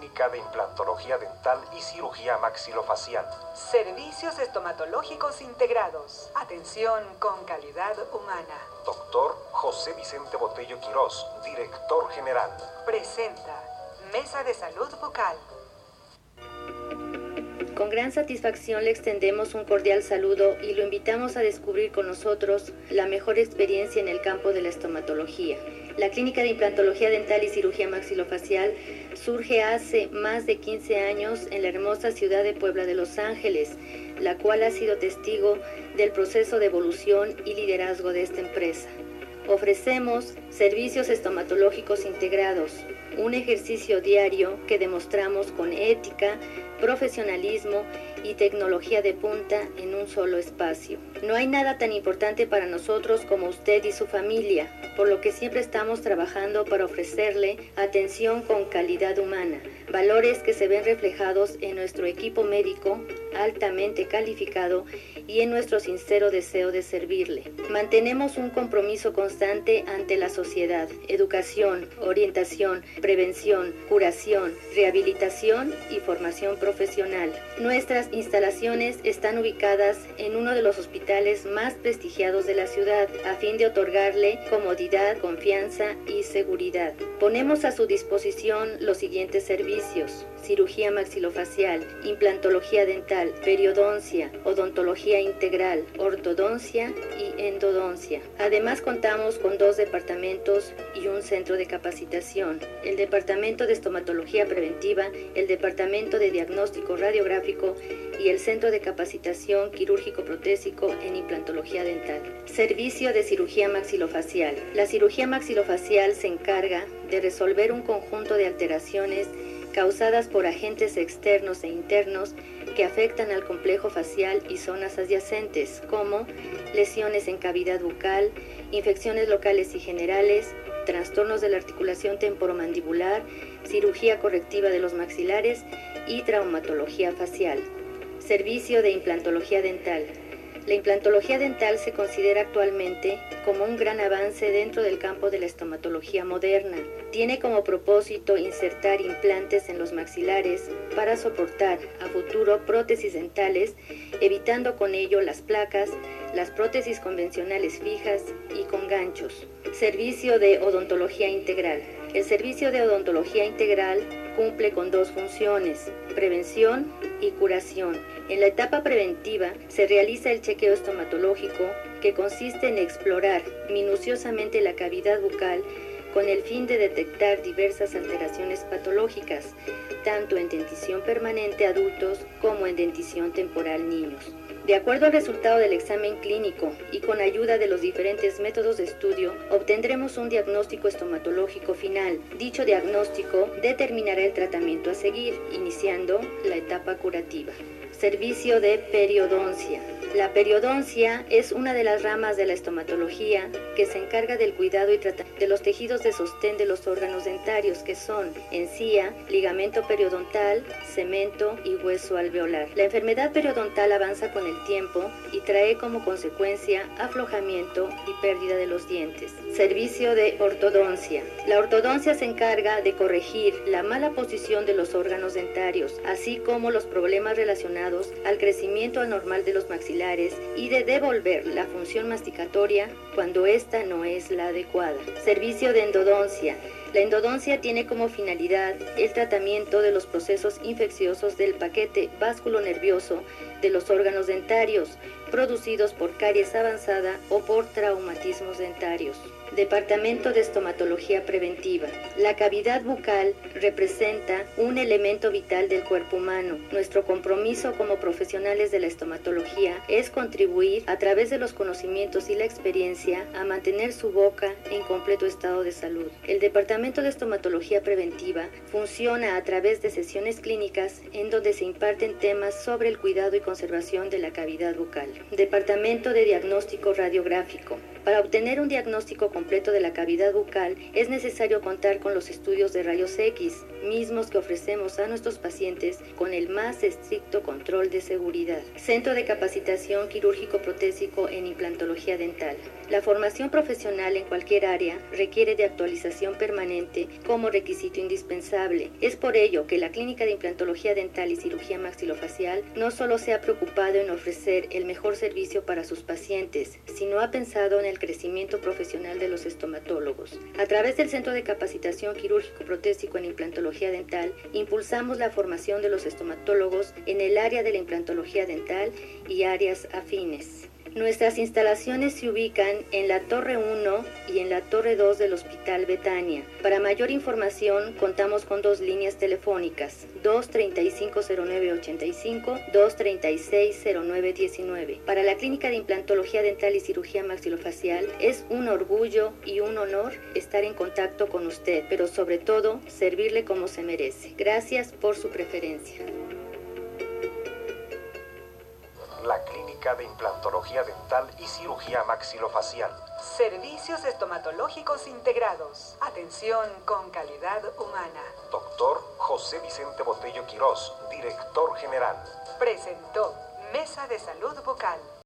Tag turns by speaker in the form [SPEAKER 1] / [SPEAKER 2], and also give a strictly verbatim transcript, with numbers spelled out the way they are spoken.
[SPEAKER 1] Clínica de Implantología Dental y Cirugía Maxilofacial.
[SPEAKER 2] Servicios estomatológicos integrados. Atención con calidad humana.
[SPEAKER 1] Doctor José Vicente Botello Quirós, Director General.
[SPEAKER 2] Presenta Mesa de Salud Bucal.
[SPEAKER 3] Con gran satisfacción le extendemos un cordial saludo y lo invitamos a descubrir con nosotros la mejor experiencia en el campo de la estomatología. La Clínica de Implantología Dental y Cirugía Maxilofacial surge hace más de quince años en la hermosa ciudad de Puebla de Los Ángeles, la cual ha sido testigo del proceso de evolución y liderazgo de esta empresa. Ofrecemos servicios estomatológicos integrados, un ejercicio diario que demostramos con ética, profesionalismo y tecnología de punta en un solo espacio. No hay nada tan importante para nosotros como usted y su familia, por lo que siempre estamos trabajando para ofrecerle atención con calidad humana, valores que se ven reflejados en nuestro equipo médico altamente calificado y en nuestro sincero deseo de servirle. Mantenemos un compromiso constante ante la sociedad: educación, orientación, prevención, curación, rehabilitación y formación profesional. Nuestras instalaciones están ubicadas en uno de los hospitales más prestigiados de la ciudad, a fin de otorgarle comodidad, confianza y seguridad. Ponemos a su disposición los siguientes servicios: cirugía maxilofacial, implantología dental, periodoncia, odontología integral, ortodoncia y endodoncia. Además, contamos con dos departamentos y un centro de capacitación: el Departamento de Estomatología Preventiva, el Departamento de Diagnóstico Radiográfico y el Centro de Capacitación Quirúrgico Protésico en Implantología Dental. Servicio de cirugía maxilofacial. La cirugía maxilofacial se encarga de resolver un conjunto de alteraciones causadas por agentes externos e internos que afectan al complejo facial y zonas adyacentes, como lesiones en cavidad bucal, infecciones locales y generales, trastornos de la articulación temporomandibular, cirugía correctiva de los maxilares y traumatología facial. Servicio de implantología dental. La implantología dental se considera actualmente como un gran avance dentro del campo de la estomatología moderna. Tiene como propósito insertar implantes en los maxilares para soportar a futuro prótesis dentales, evitando con ello las placas, las prótesis convencionales fijas y con ganchos. Servicio de odontología integral. El servicio de odontología integral cumple con dos funciones: prevención y curación. En la etapa preventiva se realiza el chequeo estomatológico, que consiste en explorar minuciosamente la cavidad bucal con el fin de detectar diversas alteraciones patológicas, tanto en dentición permanente adultos como en dentición temporal niños. De acuerdo al resultado del examen clínico y con ayuda de los diferentes métodos de estudio, obtendremos un diagnóstico estomatológico final. Dicho diagnóstico determinará el tratamiento a seguir, iniciando la etapa curativa. Servicio de periodoncia. La periodoncia es una de las ramas de la estomatología que se encarga del cuidado y tratamiento de los tejidos de sostén de los órganos dentarios, que son encía, ligamento periodontal, cemento y hueso alveolar. La enfermedad periodontal avanza con el tiempo y trae como consecuencia aflojamiento y pérdida de los dientes. Servicio de ortodoncia. La ortodoncia se encarga de corregir la mala posición de los órganos dentarios, así como los problemas relacionados al crecimiento anormal de los maxilares y de devolver la función masticatoria cuando ésta no es la adecuada. Servicio de endodoncia. La endodoncia tiene como finalidad el tratamiento de los procesos infecciosos del paquete vasculonervioso de los órganos dentarios, producidos por caries avanzada o por traumatismos dentarios. Departamento de Estomatología Preventiva. La cavidad bucal representa un elemento vital del cuerpo humano. Nuestro compromiso como profesionales de la estomatología es contribuir, a través de los conocimientos y la experiencia, a mantener su boca en completo estado de salud. El Departamento de Estomatología Preventiva funciona a través de sesiones clínicas en donde se imparten temas sobre el cuidado y conservación de la cavidad bucal. Departamento de Diagnóstico Radiográfico. Para obtener un diagnóstico completo de la cavidad bucal es necesario contar con los estudios de rayos X, mismos que ofrecemos a nuestros pacientes con el más estricto control de seguridad. Centro de Capacitación Quirúrgico Protésico en Implantología Dental. La formación profesional en cualquier área requiere de actualización permanente como requisito indispensable. Es por ello que la Clínica de Implantología Dental y Cirugía Maxilofacial no solo se ha preocupado en ofrecer el mejor servicio para sus pacientes, sino ha pensado en el crecimiento profesional de los estomatólogos. A través del Centro de Capacitación Quirúrgico Protésico en Implantología Dental, impulsamos la formación de los estomatólogos en el área de la implantología dental y áreas afines. Nuestras instalaciones se ubican en la Torre uno y en la Torre dos del Hospital Betania. Para mayor información, contamos con dos líneas telefónicas, dos treinta y cinco cero nueve ochenta y cinco, dos treinta y seis cero nueve diecinueve. Para la Clínica de Implantología Dental y Cirugía Maxilofacial, es un orgullo y un honor estar en contacto con usted, pero sobre todo, servirle como se merece. Gracias por su preferencia.
[SPEAKER 1] La Clínica de Implantología Dental y Cirugía Maxilofacial.
[SPEAKER 2] Servicios estomatológicos integrados. Atención con calidad humana.
[SPEAKER 1] Doctor José Vicente Botello Quirós, director general.
[SPEAKER 2] Presentó Mesa de Salud Bucal.